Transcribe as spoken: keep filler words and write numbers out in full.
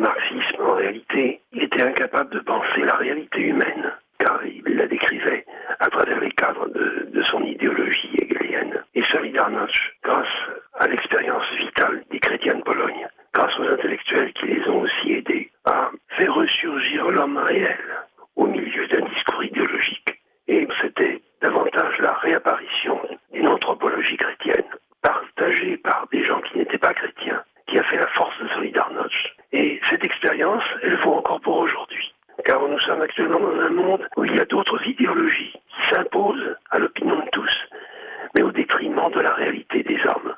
marxisme, en réalité, il était incapable de penser la réalité humaine, car il la décrivait à travers les cadres de, de son idéologie hegelienne. Et Solidarność, grâce à l'expérience vitale des chrétiens de Pologne, grâce aux intellectuels qui les ont aussi aidés, a fait ressurgir l'homme réel au milieu d'un discours idéologique. Et c'était davantage la réapparition d'une anthropologie chrétienne, partagée par des gens qui n'étaient pas chrétiens, qui a fait la force de Solidarność. Et cette expérience, elle vaut encore pour aujourd'hui. Car nous sommes actuellement dans un monde où il y a d'autres idéologies qui s'imposent à l'opinion de tous, mais au détriment de la réalité des hommes.